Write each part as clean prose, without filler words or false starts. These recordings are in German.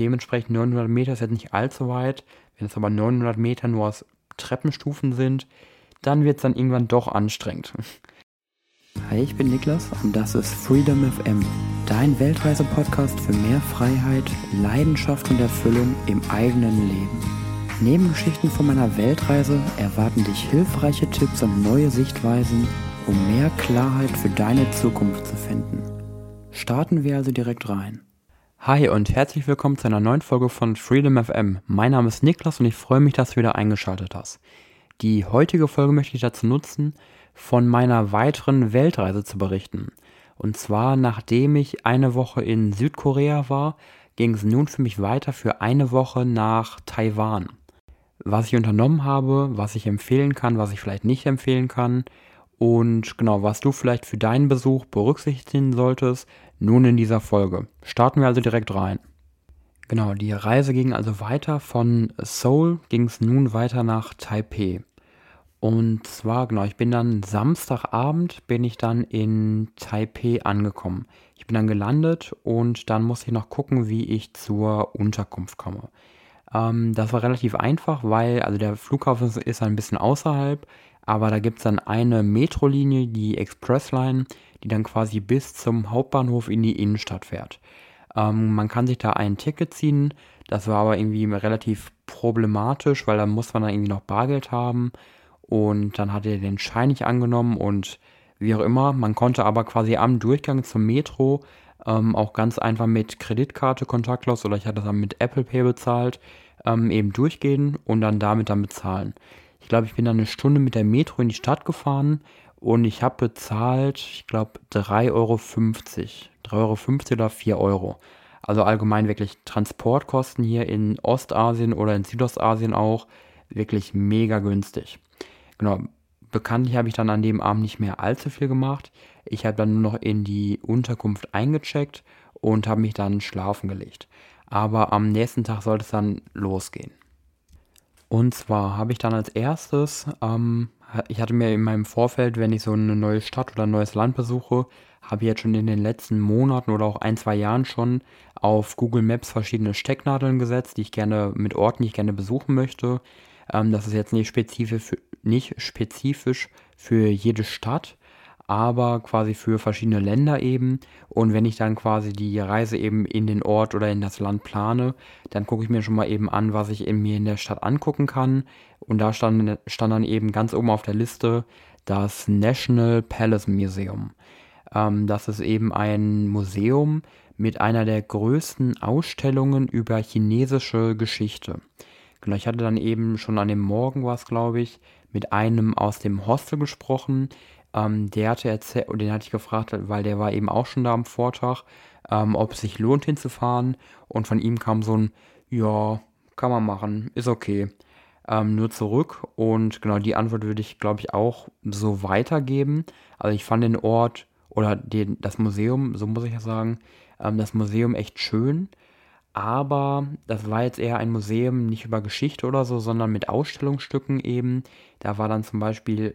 dementsprechend 900 Meter ist jetzt nicht allzu weit. Wenn es aber 900 Meter nur aus Treppenstufen sind, dann wird es dann irgendwann doch anstrengend. Hi, ich bin Niklas und das ist Freedom FM, dein Weltreise-Podcast für mehr Freiheit, Leidenschaft und Erfüllung im eigenen Leben. Neben Geschichten von meiner Weltreise erwarten dich hilfreiche Tipps und neue Sichtweisen, um mehr Klarheit für deine Zukunft zu finden. Starten wir also direkt rein. Hi und herzlich willkommen zu einer neuen Folge von Freedom FM. Mein Name ist Niklas und ich freue mich, dass du wieder eingeschaltet hast. Die heutige Folge möchte ich dazu nutzen, von meiner weiteren Weltreise zu berichten. Und zwar, nachdem ich eine Woche in Südkorea war, ging es nun für mich weiter für eine Woche nach Taiwan. Was ich unternommen habe, was ich empfehlen kann, was ich vielleicht nicht empfehlen kann und genau, was du vielleicht für deinen Besuch berücksichtigen solltest, nun in dieser Folge. Starten wir also direkt rein. Genau, die Reise ging also weiter. Von Seoul ging es nun weiter nach Taipei. Und zwar, genau, ich bin dann Samstagabend in Taipei angekommen. Ich bin dann gelandet und dann musste ich noch gucken, wie ich zur Unterkunft komme. Das war relativ einfach, weil, also der Flughafen ist ein bisschen außerhalb, aber da gibt es dann eine Metrolinie, die Expressline, die dann quasi bis zum Hauptbahnhof in die Innenstadt fährt. Man kann sich da ein Ticket ziehen, das war aber irgendwie relativ problematisch, weil da muss man dann irgendwie noch Bargeld haben und dann hat er den Schein nicht angenommen und wie auch immer. Man konnte aber quasi am Durchgang zum Metro auch ganz einfach mit Kreditkarte kontaktlos oder ich hatte dann mit Apple Pay bezahlt, eben durchgehen und dann damit dann bezahlen. Ich glaube, ich bin dann eine Stunde mit der Metro in die Stadt gefahren und ich habe bezahlt, ich glaube, 3,50 Euro. 3,50 Euro oder 4 Euro. Also allgemein wirklich Transportkosten hier in Ostasien oder in Südostasien auch wirklich mega günstig. Genau, bekanntlich habe ich dann an dem Abend nicht mehr allzu viel gemacht. Ich habe dann nur noch in die Unterkunft eingecheckt und habe mich dann schlafen gelegt. Aber am nächsten Tag sollte es dann losgehen. Und zwar habe ich dann als erstes, ich hatte mir in meinem Vorfeld, wenn ich so eine neue Stadt oder ein neues Land besuche, habe ich jetzt schon in den letzten Monaten oder auch 1, 2 Jahren schon auf Google Maps verschiedene Stecknadeln gesetzt, mit Orten, die ich gerne besuchen möchte. Das ist jetzt nicht spezifisch für jede Stadt, aber quasi für verschiedene Länder eben. Und wenn ich dann quasi die Reise eben in den Ort oder in das Land plane, dann gucke ich mir schon mal eben an, was ich mir in der Stadt angucken kann. Und da stand dann eben ganz oben auf der Liste das National Palace Museum. Das ist eben ein Museum mit einer der größten Ausstellungen über chinesische Geschichte. Genau, ich hatte dann eben schon an dem Morgen war es, glaube ich, mit einem aus dem Hostel gesprochen. Der hatte erzählt, und den hatte ich gefragt, weil der war eben auch schon da am Vortag, ob es sich lohnt hinzufahren. Und von ihm kam so ein, ja, kann man machen, ist okay. Nur zurück. Und genau die Antwort würde ich, glaube ich, auch so weitergeben. Also ich fand den Ort oder das Museum, so muss ich ja sagen, das Museum echt schön. Aber das war jetzt eher ein Museum nicht über Geschichte oder so, sondern mit Ausstellungsstücken eben. Da war dann zum Beispiel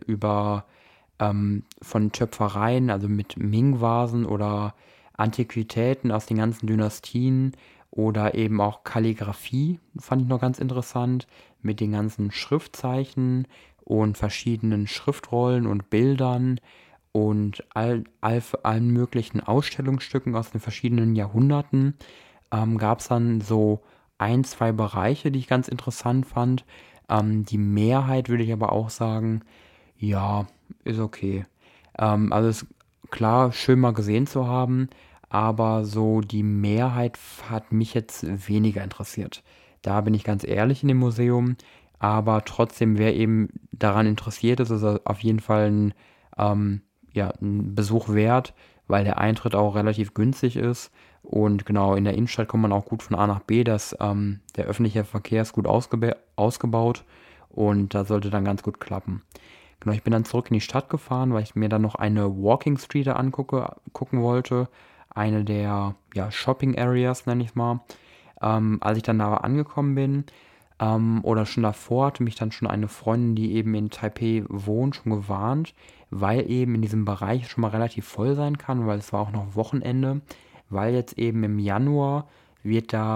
von Töpfereien, also mit Ming-Vasen oder Antiquitäten aus den ganzen Dynastien oder eben auch Kalligrafie, fand ich noch ganz interessant, mit den ganzen Schriftzeichen und verschiedenen Schriftrollen und Bildern und allen möglichen Ausstellungsstücken aus den verschiedenen Jahrhunderten. Gab es dann so 1, 2 Bereiche, die ich ganz interessant fand. Die Mehrheit würde ich aber auch sagen, ja, ist okay. Also ist klar, schön mal gesehen zu haben, aber so die Mehrheit hat mich jetzt weniger interessiert. Da bin ich ganz ehrlich in dem Museum, aber trotzdem, wer eben daran interessiert ist, ist auf jeden Fall ein Besuch wert, weil der Eintritt auch relativ günstig ist. Und genau, in der Innenstadt kommt man auch gut von A nach B. Der öffentliche Verkehr ist gut ausgebaut und das sollte dann ganz gut klappen. Genau, ich bin dann zurück in die Stadt gefahren, weil ich mir dann noch eine Walking Street gucken wollte. Eine der Shopping Areas, nenne ich es mal. Als ich dann da angekommen bin, oder schon davor, hatte mich dann schon eine Freundin, die eben in Taipei wohnt, schon gewarnt, weil eben in diesem Bereich schon mal relativ voll sein kann, weil es war auch noch Wochenende, weil jetzt eben im Januar wird da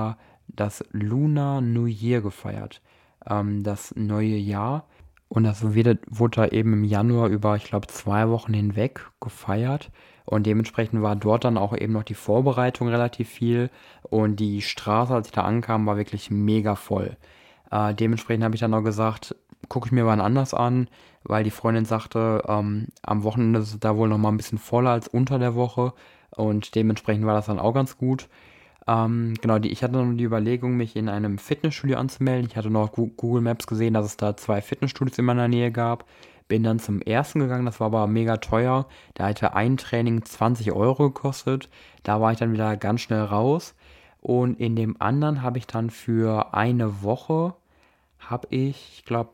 das Lunar New Year gefeiert, das neue Jahr. Und das wurde da eben im Januar über, ich glaube, 2 Wochen hinweg gefeiert. Und dementsprechend war dort dann auch eben noch die Vorbereitung relativ viel. Und die Straße, als ich da ankam, war wirklich mega voll. Dementsprechend habe ich dann auch gesagt, gucke ich mir wann anders an, weil die Freundin sagte, am Wochenende ist es da wohl noch mal ein bisschen voller als unter der Woche. Und dementsprechend war das dann auch ganz gut. Genau, ich hatte noch die Überlegung, mich in einem Fitnessstudio anzumelden. Ich hatte noch auf Google Maps gesehen, dass es da 2 Fitnessstudios in meiner Nähe gab. Bin dann zum ersten gegangen, das war aber mega teuer. Da hatte ein Training 20 Euro gekostet. Da war ich dann wieder ganz schnell raus. Und in dem anderen habe ich dann für eine Woche, ich glaube,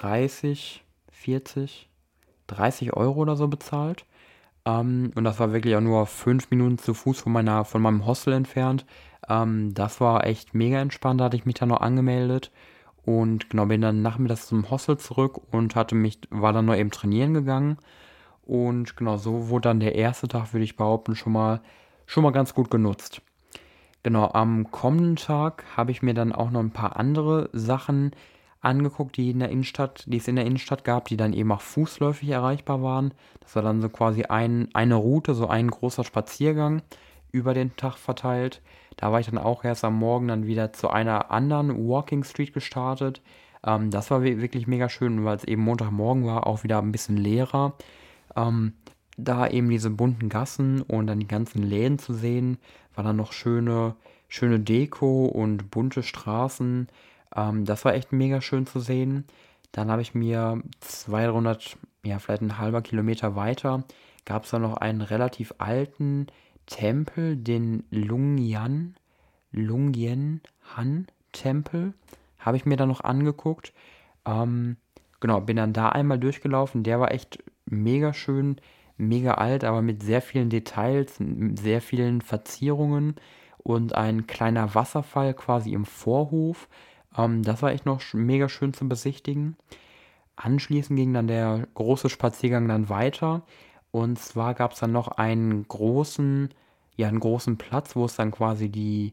30 Euro oder so bezahlt. Und das war wirklich auch nur 5 Minuten zu Fuß von meinem Hostel entfernt. Das war echt mega entspannt, da hatte ich mich dann noch angemeldet. Und genau, bin dann nachmittags zum Hostel zurück und war dann noch eben trainieren gegangen. Und genau, so wurde dann der erste Tag, würde ich behaupten, schon mal ganz gut genutzt. Genau, am kommenden Tag habe ich mir dann auch noch ein paar andere Sachen angeguckt, die es in der Innenstadt gab, die dann eben auch fußläufig erreichbar waren. Das war dann so quasi eine Route, so ein großer Spaziergang über den Tag verteilt. Da war ich dann auch erst am Morgen dann wieder zu einer anderen Walking Street gestartet. Das war wirklich mega schön, weil es eben Montagmorgen war, auch wieder ein bisschen leerer. Da eben diese bunten Gassen und dann die ganzen Läden zu sehen, war dann noch schöne Deko und bunte Straßen. Das war echt mega schön zu sehen. Dann habe ich mir 200, ja, vielleicht ein halber Kilometer weiter, gab es da noch einen relativ alten Tempel, den Lungyen Han-Tempel. Habe ich mir dann noch angeguckt. Genau, bin dann da einmal durchgelaufen. Der war echt mega schön, mega alt, aber mit sehr vielen Details, sehr vielen Verzierungen und ein kleiner Wasserfall quasi im Vorhof. Das war echt noch mega schön zu besichtigen. Anschließend ging dann der große Spaziergang dann weiter. Und zwar gab es dann noch einen großen Platz, wo es dann quasi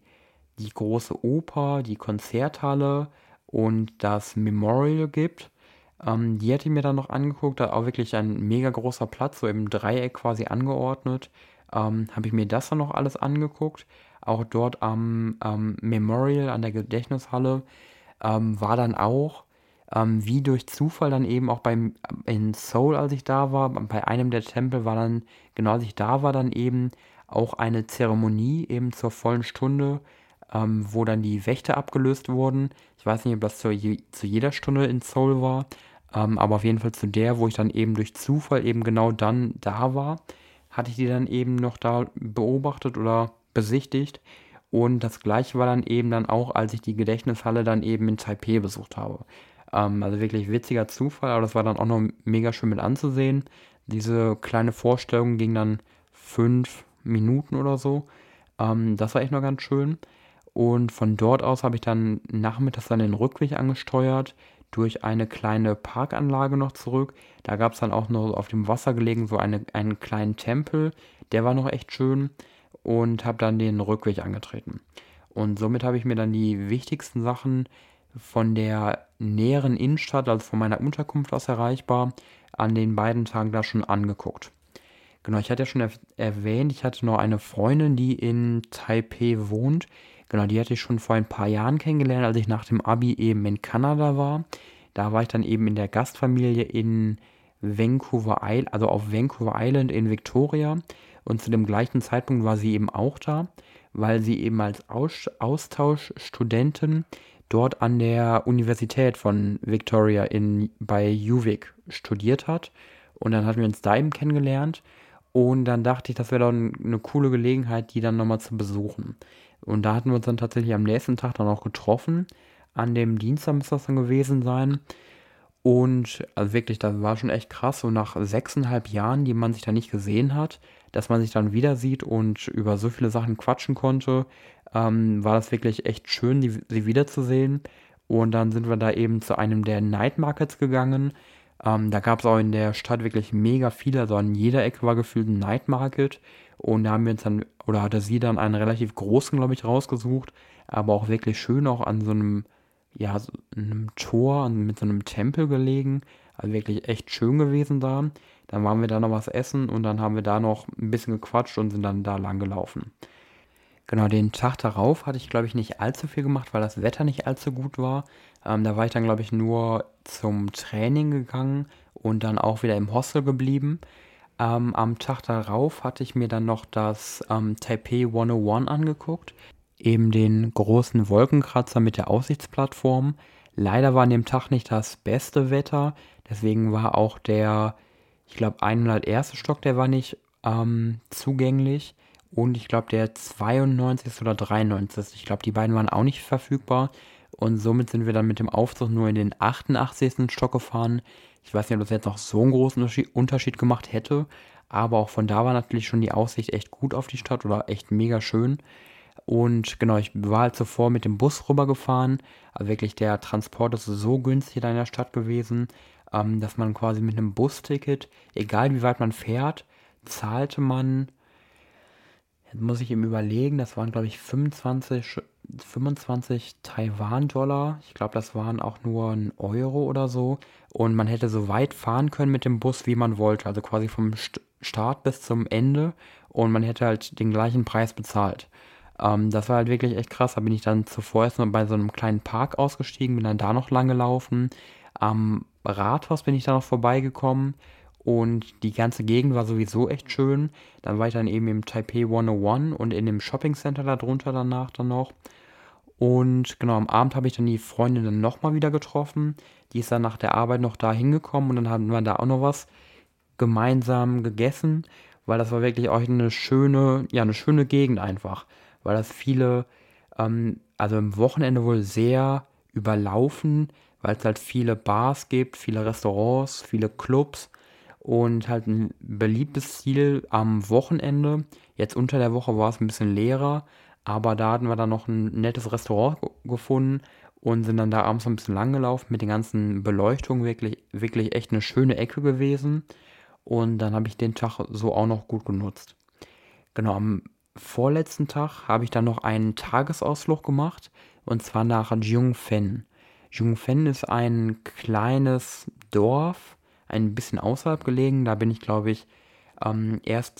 die große Oper, die Konzerthalle und das Memorial gibt. Die hätte ich mir dann noch angeguckt, da auch wirklich ein mega großer Platz, so im Dreieck quasi angeordnet. Habe ich mir das dann noch alles angeguckt. Auch dort am Memorial, an der Gedächtnishalle, war dann auch, wie durch Zufall dann eben auch in Seoul, als ich da war, bei einem der Tempel war dann, genau als ich da war, dann eben auch eine Zeremonie eben zur vollen Stunde, wo dann die Wächter abgelöst wurden. Ich weiß nicht, ob das zu jeder Stunde in Seoul war, aber auf jeden Fall zu der, wo ich dann eben durch Zufall eben genau dann da war, hatte ich die dann eben noch da beobachtet oder besichtigt. Und das gleiche war dann eben dann auch, als ich die Gedächtnishalle dann eben in Taipei besucht habe. Also wirklich witziger Zufall, aber das war dann auch noch mega schön mit anzusehen. Diese kleine Vorstellung ging dann 5 Minuten oder so. Das war echt noch ganz schön. Und von dort aus habe ich dann nachmittags dann den Rückweg angesteuert, durch eine kleine Parkanlage noch zurück. Da gab es dann auch noch auf dem Wasser gelegen so einen kleinen Tempel. Der war noch echt schön und habe dann den Rückweg angetreten. Und somit habe ich mir dann die wichtigsten Sachen von der näheren Innenstadt, also von meiner Unterkunft aus erreichbar, an den beiden Tagen da schon angeguckt. Genau, ich hatte ja schon erwähnt, ich hatte noch eine Freundin, die in Taipei wohnt. Genau, die hatte ich schon vor ein paar Jahren kennengelernt, als ich nach dem Abi eben in Kanada war. Da war ich dann eben in der Gastfamilie in Vancouver Island, also auf Vancouver Island in Victoria. Und zu dem gleichen Zeitpunkt war sie eben auch da, weil sie eben als Austauschstudentin dort an der Universität von Victoria bei UVic studiert hat. Und dann hatten wir uns da eben kennengelernt. Und dann dachte ich, das wäre doch eine coole Gelegenheit, die dann nochmal zu besuchen. Und da hatten wir uns dann tatsächlich am nächsten Tag dann auch getroffen. An dem Dienstag müsste das dann gewesen sein. Und also wirklich, das war schon echt krass, so nach 6,5 Jahren, die man sich da nicht gesehen hat, dass man sich dann wieder sieht und über so viele Sachen quatschen konnte, war das wirklich echt schön, sie wiederzusehen. Und dann sind wir da eben zu einem der Night Markets gegangen. Da gab es auch in der Stadt wirklich mega viele, also an jeder Ecke war gefühlt ein Night Market. Und da haben wir uns dann, oder hatte sie dann einen relativ großen, glaube ich, rausgesucht. aber auch wirklich schön auch an so einem, ja, so einem Tor mit so einem Tempel gelegen. Also wirklich echt schön gewesen da. Dann waren wir da noch was essen und dann haben wir da noch ein bisschen gequatscht und sind dann da lang gelaufen. Genau, den Tag darauf hatte ich, glaube ich, nicht allzu viel gemacht, weil das Wetter nicht allzu gut war. Da war ich dann, glaube ich, nur zum Training gegangen und dann auch wieder im Hostel geblieben. Am Tag darauf hatte ich mir dann noch das Taipei 101 angeguckt, eben den großen Wolkenkratzer mit der Aussichtsplattform. Leider war an dem Tag nicht das beste Wetter, deswegen war auch der, ich glaube, 101. Stock, der war nicht zugänglich. Und ich glaube, der 92. oder 93. Ich glaube, die beiden waren auch nicht verfügbar. Und somit sind wir dann mit dem Aufzug nur in den 88. Stock gefahren. Ich weiß nicht, ob das jetzt noch so einen großen Unterschied gemacht hätte. Aber auch von da war natürlich schon die Aussicht echt gut auf die Stadt oder echt mega schön. Und genau, ich war halt zuvor mit dem Bus rübergefahren. Also wirklich, der Transport ist so günstig da in der Stadt gewesen, dass man quasi mit einem Busticket, egal wie weit man fährt, zahlte man. Jetzt muss ich eben überlegen, das waren, glaube ich, 25 Taiwan-Dollar. Ich glaube, das waren auch nur ein Euro oder so. Und man hätte so weit fahren können mit dem Bus, wie man wollte. Also quasi vom Start bis zum Ende. Und man hätte halt den gleichen Preis bezahlt. Das war halt wirklich echt krass. Da bin ich dann zuvor erst mal bei so einem kleinen Park ausgestiegen, bin dann da noch lang gelaufen. Am Rathaus bin ich da noch vorbeigekommen. Und die ganze Gegend war sowieso echt schön. Dann war ich dann eben im Taipei 101 und in dem Shopping Center darunter danach dann noch. Und genau, am Abend habe ich dann die Freundin dann nochmal wieder getroffen. Die ist dann nach der Arbeit noch da hingekommen und dann haben wir da auch noch was gemeinsam gegessen, weil das war wirklich auch eine schöne, ja, eine schöne Gegend einfach. Weil das viele, also im Wochenende wohl sehr überlaufen, weil es halt viele Bars gibt, viele Restaurants, viele Clubs und halt ein beliebtes Ziel am Wochenende. Jetzt unter der Woche war es ein bisschen leerer, aber da hatten wir dann noch ein nettes Restaurant gefunden und sind dann da abends noch ein bisschen lang gelaufen mit den ganzen Beleuchtungen. Wirklich, wirklich echt eine schöne Ecke gewesen. Und dann habe ich den Tag so auch noch gut genutzt. Genau, am vorletzten Tag habe ich dann noch einen Tagesausflug gemacht und zwar nach Jungfen. Jungfen ist ein kleines Dorf, ein bisschen außerhalb gelegen. Da bin ich, glaube ich, erst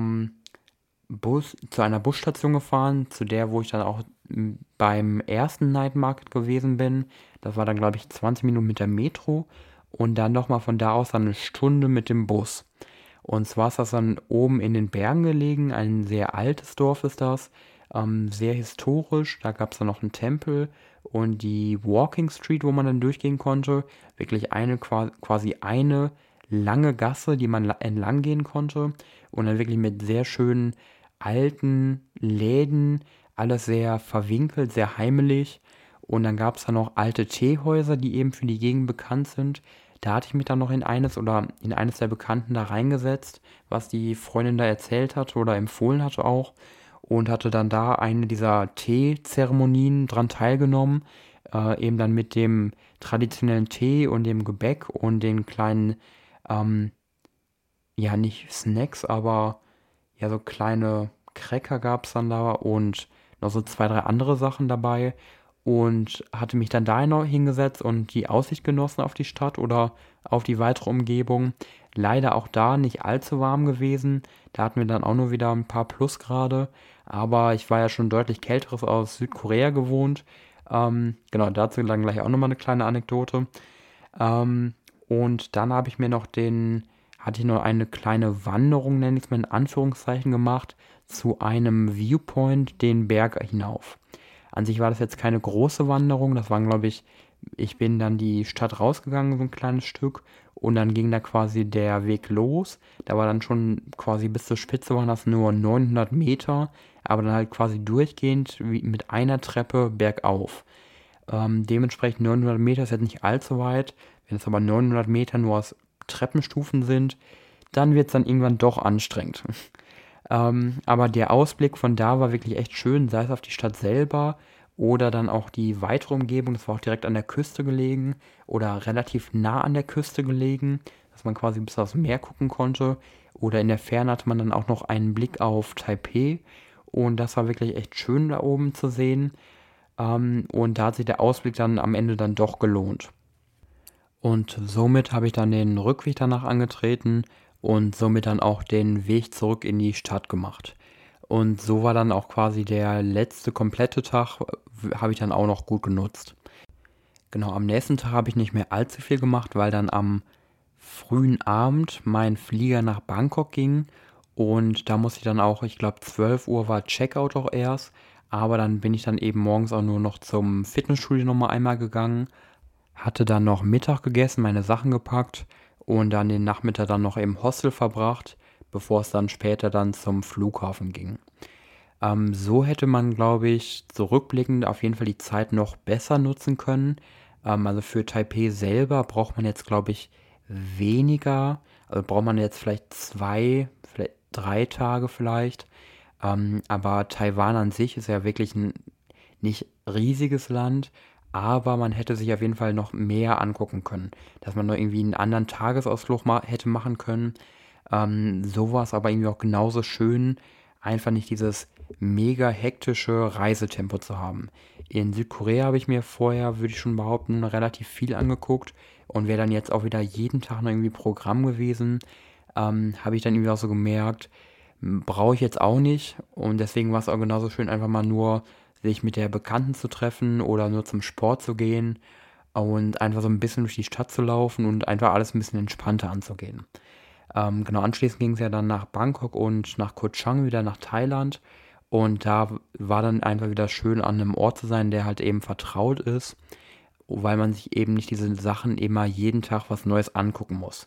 zu einer Busstation gefahren, zu der, wo ich dann auch beim ersten Night Market gewesen bin. Das war dann, glaube ich, 20 Minuten mit der Metro und dann nochmal von da aus dann eine Stunde mit dem Bus. Und zwar ist das dann oben in den Bergen gelegen, ein sehr altes Dorf ist das, sehr historisch. Da gab es dann noch einen Tempel und die Walking Street, wo man dann durchgehen konnte. Wirklich quasi eine lange Gasse, die man entlang gehen konnte. Und dann wirklich mit sehr schönen alten Läden, alles sehr verwinkelt, sehr heimelig. Und dann gab es da noch alte Teehäuser, die eben für die Gegend bekannt sind. Da hatte ich mich dann noch in eines der Bekannten da reingesetzt, was die Freundin da erzählt hatte oder empfohlen hatte auch. Und hatte dann da eine dieser Teezeremonien dran teilgenommen. Eben dann mit dem traditionellen Tee und dem Gebäck und den kleinen, ja nicht Snacks, aber ja so kleine Cracker gab es dann da und noch so 2, 3 andere Sachen dabei. Und hatte mich dann da noch hingesetzt und die Aussicht genossen auf die Stadt oder auf die weitere Umgebung. Leider auch da nicht allzu warm gewesen. Da hatten wir dann auch nur wieder ein paar Plusgrade. Aber ich war ja schon deutlich kälteres aus Südkorea gewohnt. Genau, dazu dann gleich auch nochmal eine kleine Anekdote. Und dann hatte ich noch eine kleine Wanderung, nenne ich es mal in Anführungszeichen, gemacht, zu einem Viewpoint den Berg hinauf. An sich war das jetzt keine große Wanderung, das waren, glaube ich bin dann die Stadt rausgegangen, so ein kleines Stück, und dann ging da quasi der Weg los. Da war dann schon quasi bis zur Spitze waren das nur 900 Meter, aber dann halt quasi durchgehend wie mit einer Treppe bergauf. Dementsprechend 900 Meter ist jetzt nicht allzu weit. Wenn es aber 900 Meter nur aus Treppenstufen sind, dann wird es dann irgendwann doch anstrengend. Aber der Ausblick von da war wirklich echt schön, sei es auf die Stadt selber oder dann auch die weitere Umgebung. Das war auch direkt an der Küste gelegen oder relativ nah an der Küste gelegen, dass man quasi bis aufs Meer gucken konnte. Oder in der Ferne hatte man dann auch noch einen Blick auf Taipei und das war wirklich echt schön da oben zu sehen. Und da hat sich der Ausblick dann am Ende dann doch gelohnt. Und somit habe ich dann den Rückweg danach angetreten und somit dann auch den Weg zurück in die Stadt gemacht. Und so war dann auch quasi der letzte komplette Tag, habe ich dann auch noch gut genutzt. Genau, am nächsten Tag habe ich nicht mehr allzu viel gemacht, weil dann am frühen Abend mein Flieger nach Bangkok ging und da musste ich dann auch, ich glaube 12 Uhr war Checkout auch erst, aber dann bin ich dann eben morgens auch nur noch zum Fitnessstudio nochmal einmal gegangen, hatte dann noch Mittag gegessen, meine Sachen gepackt und dann den Nachmittag dann noch im Hostel verbracht, bevor es dann später dann zum Flughafen ging. So hätte man, glaube ich, zurückblickend auf jeden Fall die Zeit noch besser nutzen können. Also für Taipei selber braucht man jetzt, glaube ich, weniger. Also braucht man jetzt vielleicht 2, vielleicht 3 Tage vielleicht. Aber Taiwan an sich ist ja wirklich ein nicht riesiges Land, aber man hätte sich auf jeden Fall noch mehr angucken können. Dass man noch irgendwie einen anderen Tagesausflug hätte machen können. So war es aber irgendwie auch genauso schön, einfach nicht dieses mega hektische Reisetempo zu haben. In Südkorea habe ich mir vorher, würde ich schon behaupten, relativ viel angeguckt und wäre dann jetzt auch wieder jeden Tag noch irgendwie Programm gewesen. Habe ich dann irgendwie auch so gemerkt, brauche ich jetzt auch nicht und deswegen war es auch genauso schön, einfach mal nur sich mit der Bekannten zu treffen oder nur zum Sport zu gehen und einfach so ein bisschen durch die Stadt zu laufen und einfach alles ein bisschen entspannter anzugehen. Genau, anschließend ging es ja dann nach Bangkok und nach Koh Chang wieder nach Thailand. Und da war dann einfach wieder schön, an einem Ort zu sein, der halt eben vertraut ist, weil man sich eben nicht diese Sachen immer jeden Tag was Neues angucken muss.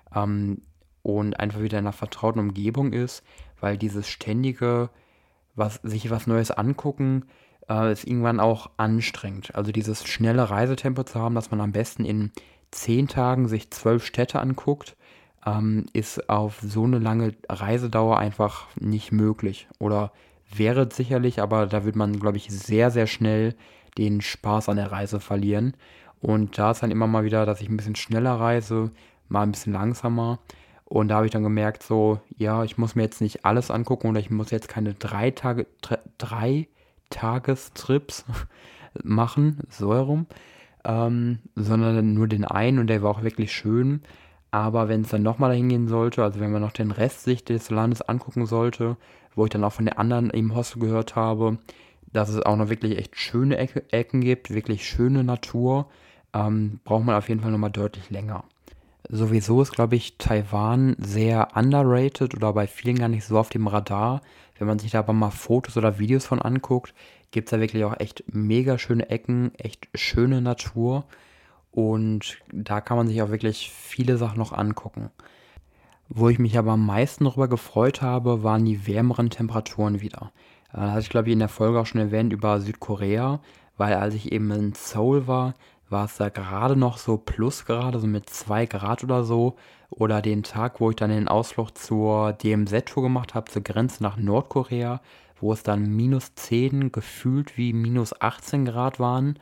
Und einfach wieder in einer vertrauten Umgebung ist, weil dieses ständige, sich was Neues angucken, ist irgendwann auch anstrengend. Also dieses schnelle Reisetempo zu haben, dass man am besten in 10 Tagen sich 12 Städte anguckt, ist auf so eine lange Reisedauer einfach nicht möglich. Oder wäre es sicherlich, aber da wird man, glaube ich, sehr, sehr schnell den Spaß an der Reise verlieren. Und da ist dann immer mal wieder, dass ich ein bisschen schneller reise, mal ein bisschen langsamer. Und da habe ich dann gemerkt, so, ja, ich muss mir jetzt nicht alles angucken oder ich muss jetzt keine 3 Tagestrips machen, so herum, sondern nur den einen und der war auch wirklich schön. Aber wenn es dann nochmal dahin gehen sollte, also wenn man noch den Rest sich des Landes angucken sollte, wo ich dann auch von der anderen im Hostel gehört habe, dass es auch noch wirklich echt schöne Ecken gibt, wirklich schöne Natur, braucht man auf jeden Fall nochmal deutlich länger. Sowieso ist, glaube ich, Taiwan sehr underrated oder bei vielen gar nicht so auf dem Radar. Wenn man sich da aber mal Fotos oder Videos von anguckt, gibt es da wirklich auch echt mega schöne Ecken, echt schöne Natur. Und da kann man sich auch wirklich viele Sachen noch angucken. Wo ich mich aber am meisten darüber gefreut habe, waren die wärmeren Temperaturen wieder. Das hatte ich, glaube ich, in der Folge auch schon erwähnt über Südkorea, weil als ich eben in Seoul war es da gerade noch so Plusgrade, so mit 2 Grad oder so. Oder den Tag, wo ich dann den Ausflug zur DMZ-Tour gemacht habe, zur Grenze nach Nordkorea, wo es dann -10 gefühlt wie -18 Grad waren.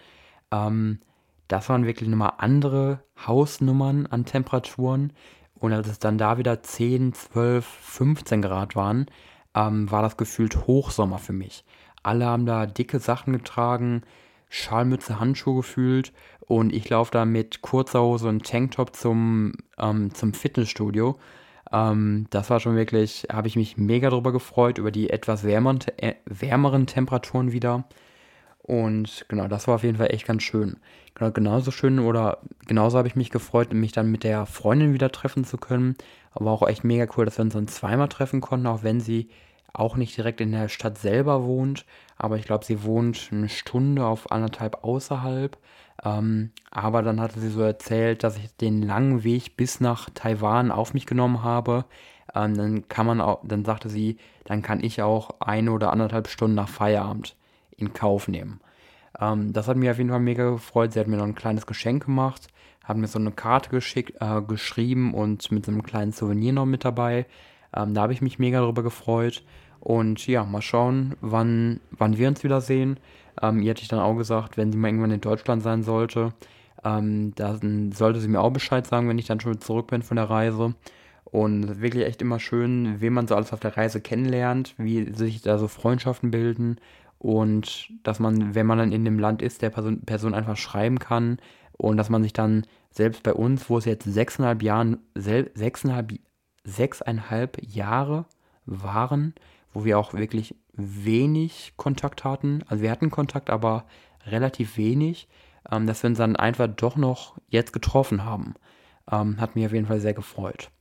Das waren wirklich nochmal andere Hausnummern an Temperaturen. Und als es dann da wieder 10, 12, 15 Grad waren, war das gefühlt Hochsommer für mich. Alle haben da dicke Sachen getragen, Schalmütze, Handschuhe gefühlt und ich laufe da mit kurzer Hose und Tanktop zum Fitnessstudio. Das war schon wirklich, habe ich mich mega drüber gefreut, über die etwas wärmeren Temperaturen wieder. Und genau, das war auf jeden Fall echt ganz schön. Genau, genauso schön oder genauso habe ich mich gefreut, mich dann mit der Freundin wieder treffen zu können. Aber auch echt mega cool, dass wir uns dann zweimal treffen konnten, auch wenn sie auch nicht direkt in der Stadt selber wohnt. Aber ich glaube, sie wohnt eine Stunde auf 1,5 außerhalb. Aber dann hatte sie so erzählt, dass ich den langen Weg bis nach Taiwan auf mich genommen habe. Dann sagte sie, dann kann ich auch 1 oder 1,5 Stunden nach Feierabend in Kauf nehmen. Das hat mich auf jeden Fall mega gefreut. Sie hat mir noch ein kleines Geschenk gemacht, hat mir so eine Karte geschrieben und mit so einem kleinen Souvenir noch mit dabei. Da habe ich mich mega darüber gefreut. Und ja, mal schauen, wann wir uns wiedersehen. Ihr hatte ich dann auch gesagt, wenn sie mal irgendwann in Deutschland sein sollte, dann sollte sie mir auch Bescheid sagen, wenn ich dann schon zurück bin von der Reise. Und es ist wirklich echt immer schön, wen man so alles auf der Reise kennenlernt, wie sich da so Freundschaften bilden. und dass man, wenn man dann in dem Land ist, der Person einfach schreiben kann und dass man sich dann selbst bei uns, wo es jetzt 6,5 Jahre waren, wo wir auch wirklich wenig Kontakt hatten, also wir hatten Kontakt, aber relativ wenig, dass wir uns dann einfach doch noch jetzt getroffen haben. Hat mich auf jeden Fall sehr gefreut.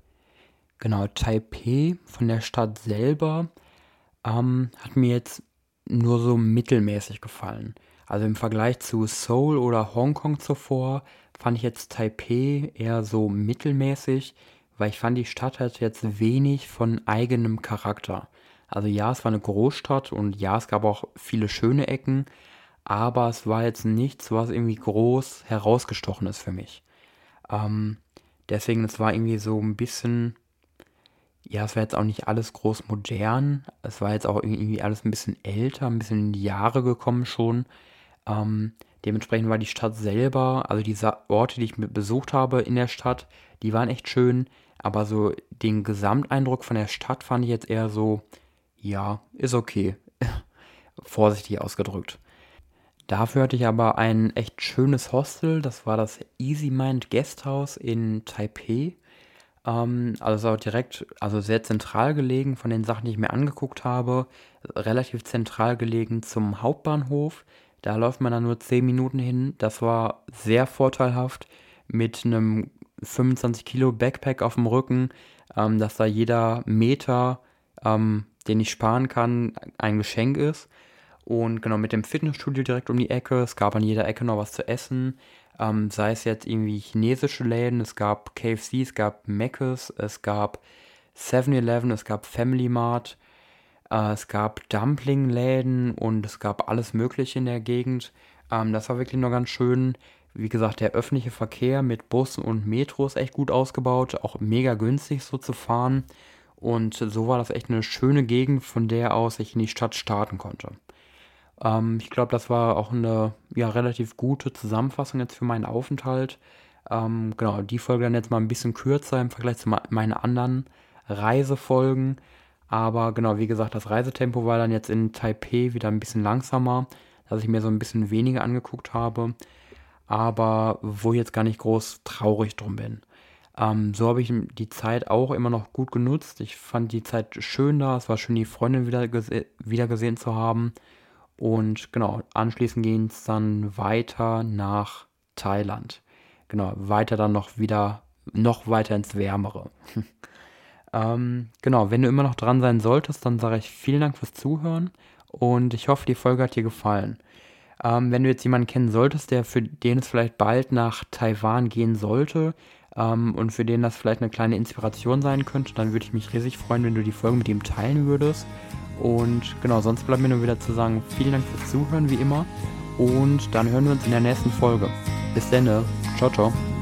Genau, Taipei von der Stadt selber hat mir jetzt nur so mittelmäßig gefallen. Also im Vergleich zu Seoul oder Hongkong zuvor fand ich jetzt Taipei eher so mittelmäßig, weil ich fand, die Stadt hat jetzt wenig von eigenem Charakter. Also ja, es war eine Großstadt und ja, es gab auch viele schöne Ecken, aber es war jetzt nichts, was irgendwie groß herausgestochen ist für mich. Ähm, Deswegen, es war irgendwie so ein bisschen, ja, es war jetzt auch nicht alles groß modern. Es war jetzt auch irgendwie alles ein bisschen älter, ein bisschen in die Jahre gekommen schon. Ähm, Dementsprechend war die Stadt selber, also diese Orte, die ich besucht habe in der Stadt, die waren echt schön. Aber so den Gesamteindruck von der Stadt fand ich jetzt eher so, ja, ist okay. Vorsichtig ausgedrückt. Dafür hatte ich aber ein echt schönes Hostel. Das war das Easy Mind Guesthouse in Taipei. Also es war auch direkt, also sehr zentral gelegen von den Sachen, die ich mir angeguckt habe. Relativ zentral gelegen zum Hauptbahnhof. Da läuft man dann nur 10 Minuten hin. Das war sehr vorteilhaft mit einem 25 Kilo Backpack auf dem Rücken, dass da jeder Meter, den ich sparen kann, ein Geschenk ist. Und genau, mit dem Fitnessstudio direkt um die Ecke. Es gab an jeder Ecke noch was zu essen. Sei es jetzt irgendwie chinesische Läden, es gab KFC, es gab Mc's, es gab 7-Eleven, es gab Family Mart, es gab Dumpling-Läden und es gab alles Mögliche in der Gegend. Das war wirklich noch ganz schön. Wie gesagt, der öffentliche Verkehr mit Bussen und Metro ist echt gut ausgebaut, auch mega günstig so zu fahren. Und so war das echt eine schöne Gegend, von der aus ich in die Stadt starten konnte. Ich glaube, das war auch eine ja, relativ gute Zusammenfassung jetzt für meinen Aufenthalt. Genau, die Folge dann jetzt mal ein bisschen kürzer im Vergleich zu meinen anderen Reisefolgen. Aber genau, wie gesagt, das Reisetempo war dann jetzt in Taipei wieder ein bisschen langsamer, dass ich mir so ein bisschen weniger angeguckt habe. Aber wo ich jetzt gar nicht groß traurig drum bin. So habe ich die Zeit auch immer noch gut genutzt. Ich fand die Zeit schön da. Es war schön, die Freundin wieder gesehen zu haben. Und genau, anschließend ging es dann weiter nach Thailand. Genau, weiter dann noch weiter ins Wärmere. Genau, wenn du immer noch dran sein solltest, dann sage ich vielen Dank fürs Zuhören und ich hoffe, die Folge hat dir gefallen. Wenn du jetzt jemanden kennen solltest, für den es vielleicht bald nach Taiwan gehen sollte und für den das vielleicht eine kleine Inspiration sein könnte, dann würde ich mich riesig freuen, wenn du die Folge mit ihm teilen würdest. Und genau, sonst bleibt mir nur wieder zu sagen, vielen Dank fürs Zuhören, wie immer. Und dann hören wir uns in der nächsten Folge. Bis dann, ciao, ciao.